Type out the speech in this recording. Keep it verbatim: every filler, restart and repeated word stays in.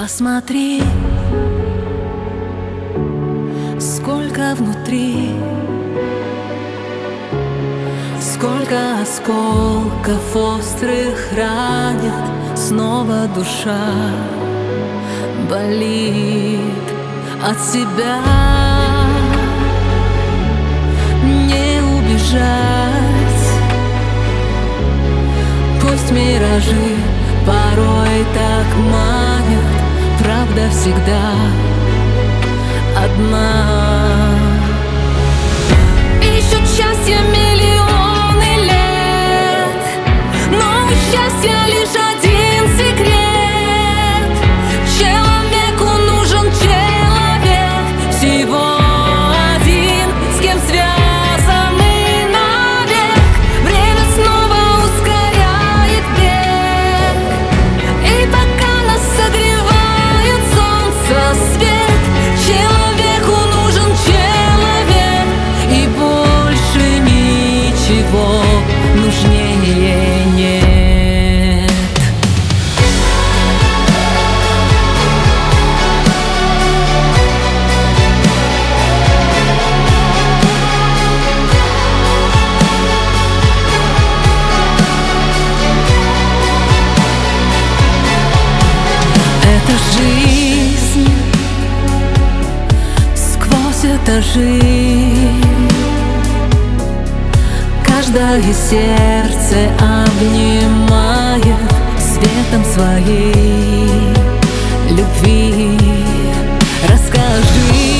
Посмотри, сколько внутри, сколько осколков острых ранит, снова душа болит от себя. Не убежать, пусть миражи порой так манят, правда всегда одна. Ищут счастье миллионы лет, но у счастья лишь один секрет. Человеку нужен человек, всего один, с кем связаны навек. Время снова ускоряет бег, и пока нас согревает солнце свет, человеку нужен человек, и больше ничего нужнее нет. Это жизнь, сквозь этажи, каждое сердце обнимает светом своей любви. Расскажи,